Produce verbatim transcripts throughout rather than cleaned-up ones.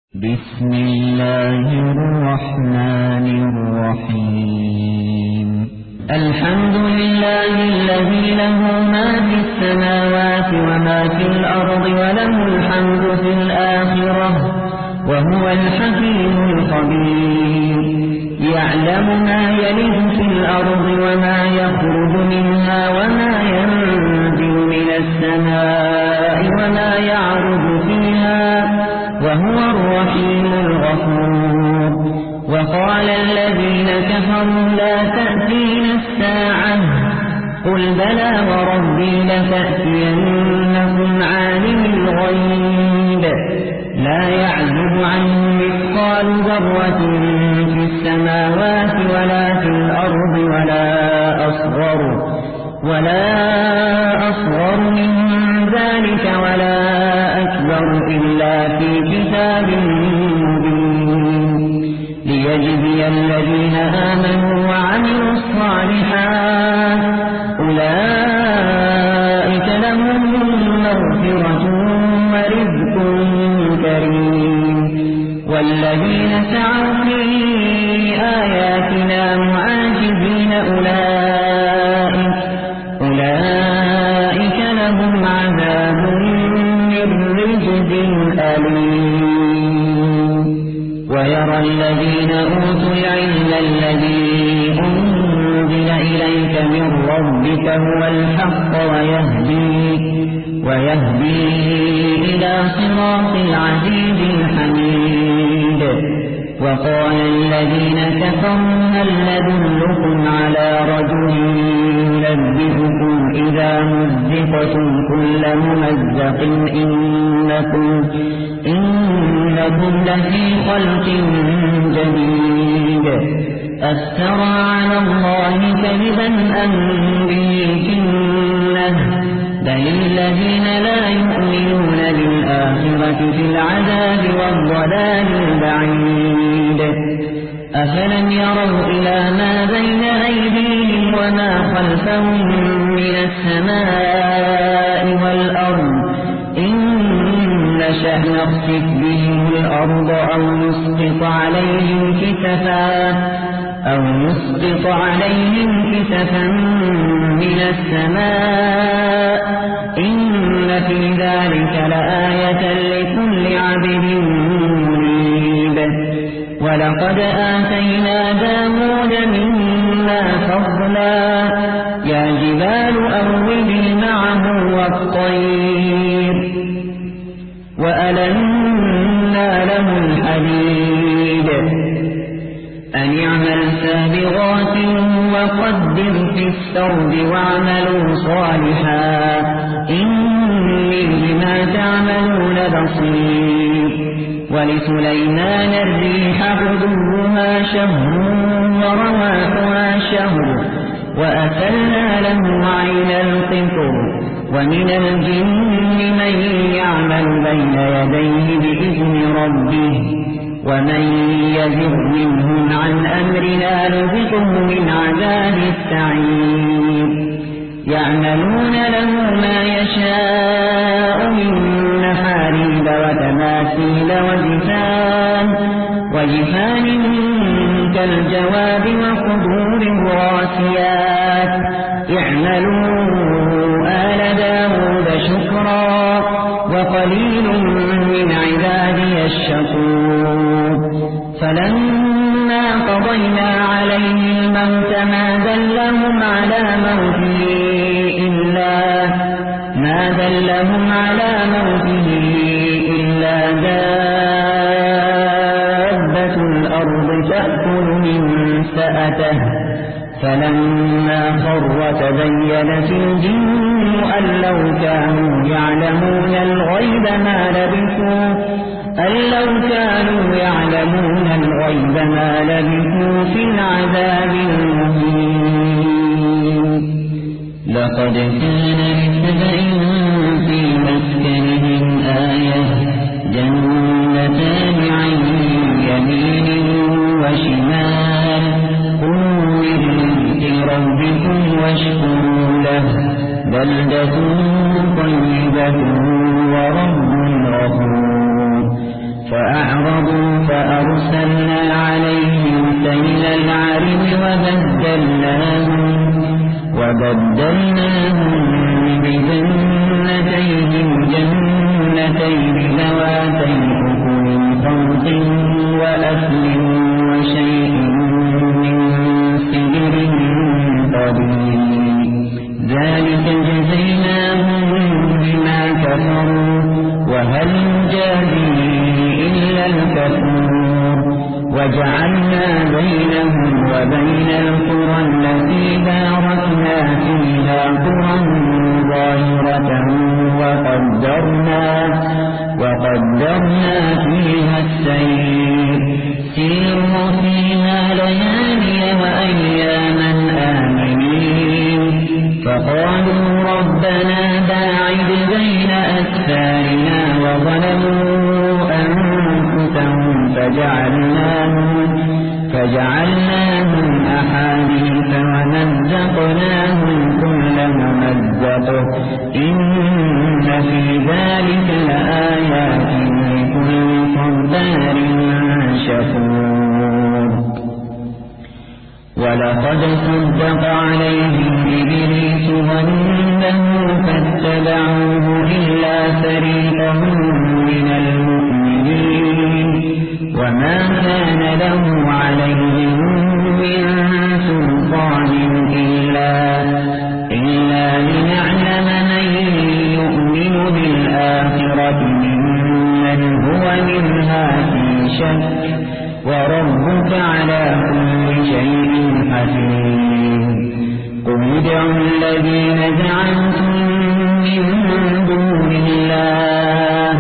بسم الله الرحمن الرحيم الحمد لله الذي له ما في السماوات وما في الأرض وله الحمد في الآخرة وهو الحكيم الخبير يعلم ما يلج في الأرض وما يخرج منها وما ينزل من السماء وما يعرج فيها وهو الرحيم الغفور وقال الذين كفروا لا تأتينا الساعة قل بلى وربي لتأتينكم عالم الغيب لا يعزب عنه مثقال ذرة في السماوات ولا في الأرض ولا أصغر ولا أصغر من ذلك ولا أكبر إلا في كتاب مبين ليجزي الذين آمنوا وعملوا الصالحات أولئك لهم مغفرة ورزق كريم والذين سعوا في آياتنا معاجزين أولئك أولئك لهم عذاب من رجز أليم ويرى الذين أوتوا العلم الذي أنزل إليك من ربك هو الحق ويهدي ويهدي إلى صراط العزيز الحميد وقال الذين كفروا هل ندلكم على رجل ينبئكم إذا مزقتم كل ممزق إنكم, إنكم لفي خلق جديد أفترى على الله كذبا أم به جنة بل الذين لا يؤمنون بالآخرة في العذاب والضلال البعيد أفلم يروا إلى ما بين أيديهم وما خلفهم من السماء والأرض إن نشأ نخسف بهم الأرض أو نسقط عليهم كسفا أو نسقط عليهم كسفا من السماء إن في ذلك لآية لكل عبد منيب ولقد آتينا داود منا فضلا يا جبال أوبي معه والطير وألنا له الحديد أن اعمل سابغات وقدر في السرد واعملوا صالحا إني بما تعملون بصير ولسليمان الريح غدوها شهر ورواحها شهر وأسلنا له عين القطر ومن الجن من يعمل بين يديه بإذن ربه ومن يزغ منهم عن أمرنا نذقه من عذاب السعير يعملون له ما يشاء من محاريب وتماثيل وجفان وجفان كالجواب وقدور الراسيات اعملوا آل داود شكرا وقليل من عبادي الشكور فلما قضينا عليه الموت ما دلهم على موته إلا ما دلهم على موته إلا دابة الأرض تأكل من سأته فلما خر تبينت الجن أن لو كانوا يعلمون الغيب ما لبثوا أن لو كانوا يعلمون الغيب ما لبثوا في العذاب المهين لقد كان لسبأ في مسكنهم آية جنتان عن يمين وشمال كلوا من رزق ربكم واشكروا له بلدة طيبة ورب غفور فأعرض أعرضوا فأرسلنا عليهم سيل العرم وبدلناهم وبدلناهم بجنتيهم جنتين ذواتي أكل خمط وأكل وشيء من سدر قليل ذلك جزيناهم بما كفروا وهل يجازي إلا الكفور وجعلنا بينهم وبين القرى التي باركنا فيها قرى ظاهرة وقدرنا وقدرنا فيها السير سيروا فيها ليالي وأياما آمنين فقالوا ربنا باعد بين أسفارنا وظلموا أنفسهم فجعلناهم فجعلناهم أحاديث ومزقناهم كل ممزق إن في ذلك لآيات لكل صبار شكور ولقد صدق عليهم إبليس ظنه فاتبعوه إلا فريقا من المؤمنين وما كان له عليهم من سلطان إلا, إلا لنعلم من يؤمن بالآخرة ممن هو منها في شك وربك على كل شيء حكيم قل ادعوا الذين زعمتم من دون الله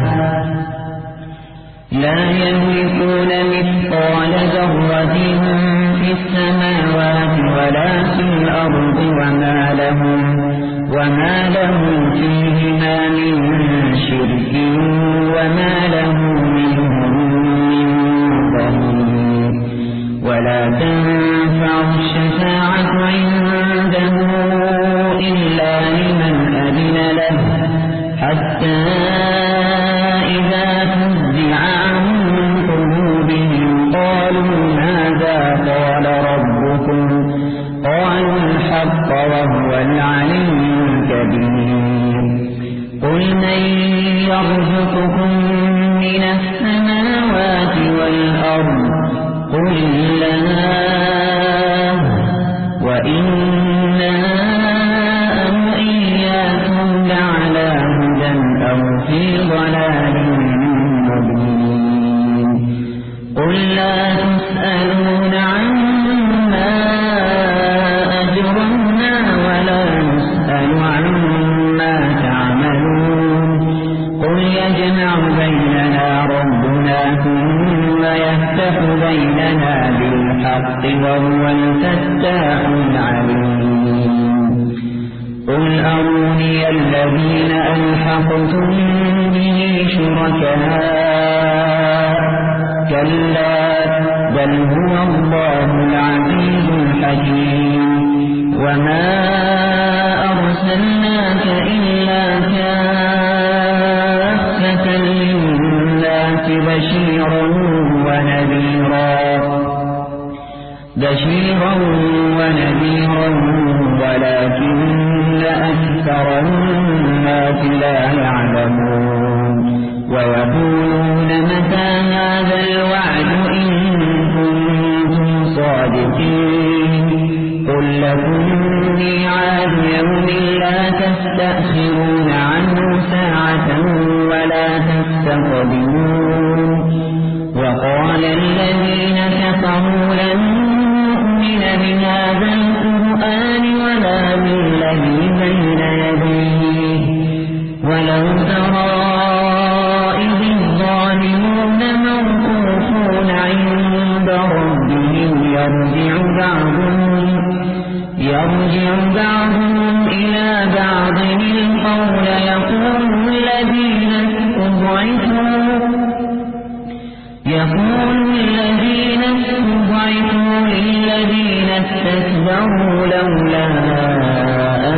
لا يملكون مثقال ذرة في السماوات ولا في الأرض وما لهم وما لهم فيهما من شرك وما له منهم من ظهير ولا تنفع الشفاعة عنده إلا لمن أذن له حتى إذا فزع عن قلوبهم قالوا ماذا قال ربكم قالوا الحق وهو العلي الكبير قل من يرزقكم من السماوات والأرض قل الله وإنا أو إياكم لعلى هدى أو في ضلال مبين قل لا تسألون عما أجرمنا ولا نسأل عما تعملون قل يجمع بيننا ربنا ثم يفتح بيننا بالحق وهو الفتاح العليم قل أروني الذين ألحقتم به شركاء كلا بل هو الله العزيز الحكيم وما أرسلناك إلا كافة للناس بشيرا ونذيرا بشيرا ونذيرا ولكن أكثر الناس لا يعلمون ويقولون متى هذا الوعد إن كنتم صادقين قل لكم ميعاد يوم لا تستأخرون عنه ساعة ولا تستقدمون وقال الذين كفروا لن نؤمن بهذا القرآن ولا بالذي بين يديه ولو ترى إذ الظالمون موقوفون عند ربهم يرجع بعضهم يرجع بعضهم إلى بعض القول يقول الذين استضعفوا يقول الذين استضعفوا للذين استكبروا لولا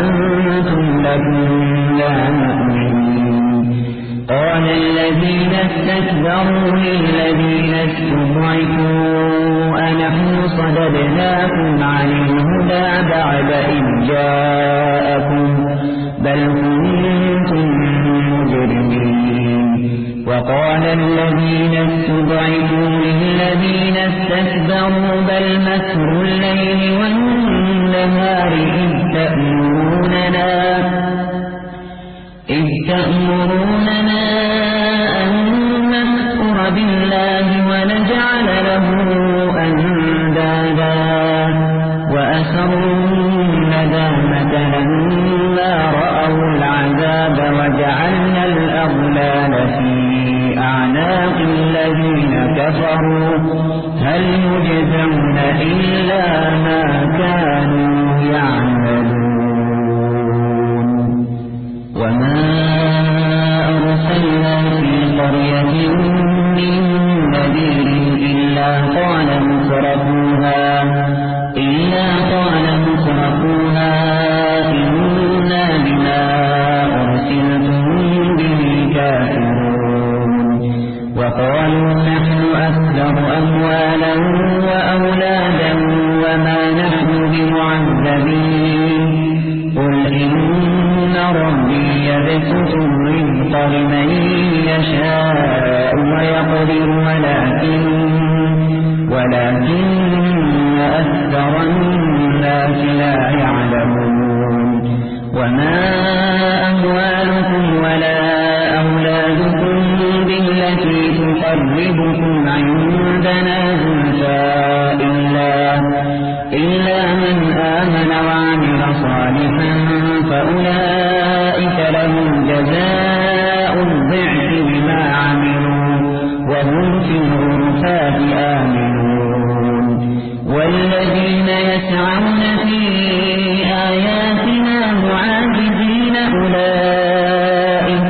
أنتم لكنا مؤمنين قال الذين استكبروا للذين استضعفوا أنحن صددناكم عن الهدى بعد إذ جاءكم بل كنتم مجرمين وقال الذين استضعفوا للذين استكبروا بل مكر الليل والنهار إذ تأمروننا إذ تأمروننا أن نكفر بالله ونجعل له أندادا وأسروا الندامة لما رأوا العذاب وجعلنا الأغلال في أعناق الذين كفروا هل يجزون إلا ما كانوا يعملون وما أرسلنا في قرية من نذير إلا قال مترفوها إلا قال مترفوها إنا بما أرسلتم به كافرون وقالوا نحن أكثر أموالا وأولادا وما نحن بمعذبين قل إن ربي يبسط الرزق لمن يشاء ويقدر ولكن ولكن أكثر الناس لا يعلمون وما أموالكم ولا أولادكم بالتي تقربكم عندنا زلفى إلا, إلا من آمن وعمل صالحا فأولئك لهم جزاء الضعف بما عملوا وهم في الغرفات آمنون والذين يسعون في آياتنا معاجزين أولئك,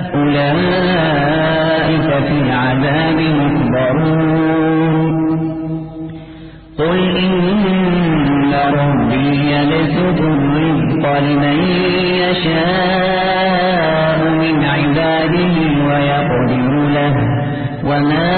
أولئك في العذاب محضرون قل إن ربي يبسط الرزق لمن يشاء من عباده ويقدر له وما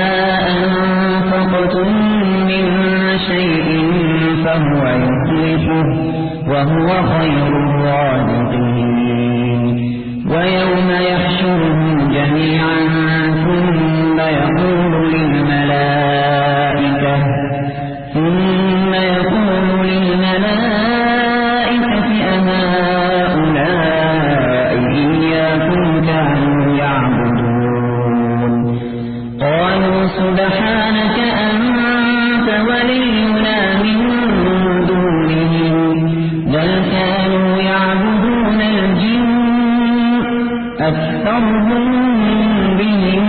أنفقتم من شيء فهو يخلفه وهو خير الرازقين ويوم يحشرهم جميعا ثم يقول للملائكة ثم يقول للملائكة أهؤلاء إياكم كانوا يعبدون قالوا سبحانك أنت ولينا من دونهم بل كانوا يعبدون الجن أكثرهم بهم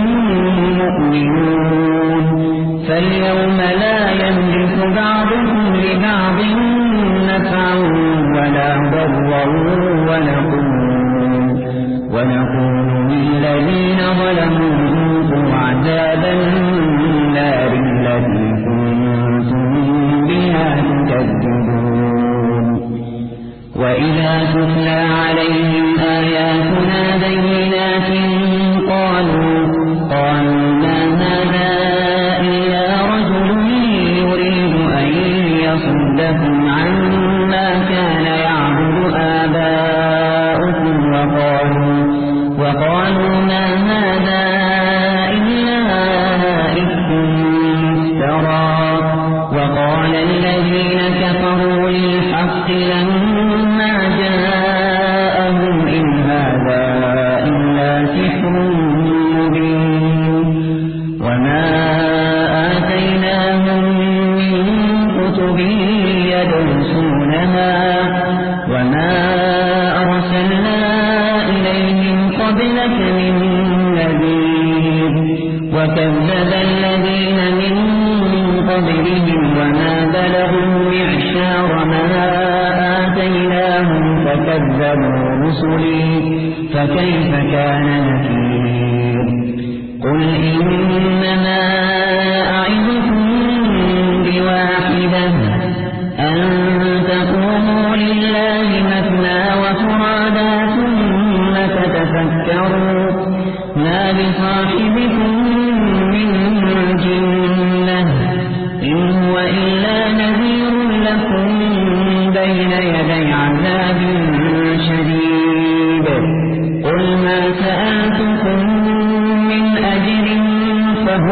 مؤمنون فاليوم لا يملك بعضهم لبعض نفعا ولا ضرا ونقول, ونقول للذين ظلموا ذوقوا عذاب النار التي كنتم بها تكذبون وإذا تتلى عليهم آياتنا بينات قالوا قالوا ما هذا إلا رجل يريد أن يصدكم عما كان يعبد آباؤكم وقالوا, وقالوا ما هذا إلا إفك مفترى وقال الذين كفروا للحق لما جاءهم إن هذا إلا سحر مبين وما آتيناهم من كتب يدرسونها وما أرسلنا إليهم قبلك من نذير وكذب الذين من قبلهم وما بلغوا معشار ما آتيناهم فكذبوا رسلي فكيف كان نكير قل إنما أعظكم بواحدة أن تقوموا لله مثنى وفرادا ثم تتفكروا ما بصاحبكم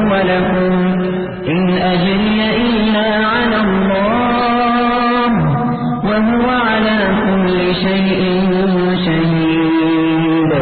ولكم إن أجري إلا على الله وهو على كل شيء شهيد.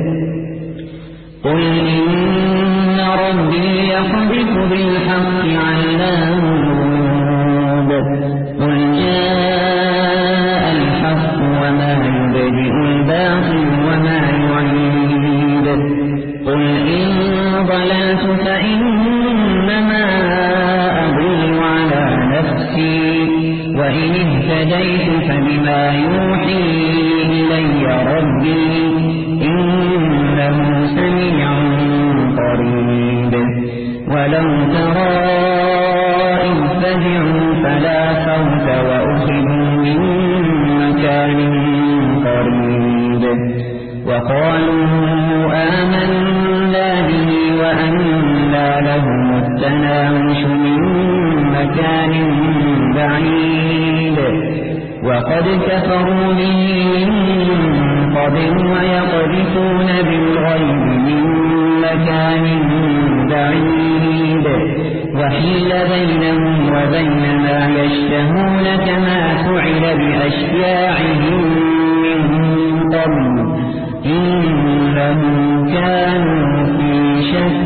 قل إن ربي يقذف بالحق علام الغيوب. قل جاء الحق وما يبدئ الباطل وما يعيد. قل إن ضللت فإنما أضل على نفسي وإن اهتديت فبما يوحي إلي ربي إنه سميع قريب. ولو ترى إذ فزعوا فلا فوت وأخذوا من مكان قريب وقالوا آمنا به وأنى لهم التناوش من مكان بعيد وقد كفروا به من قبل ويقذفون بالغيب من مكان بعيد وحيل بينهم وبين ما يشتهون كما فعل بأشياعهم من قبل إنهم كانوا في شك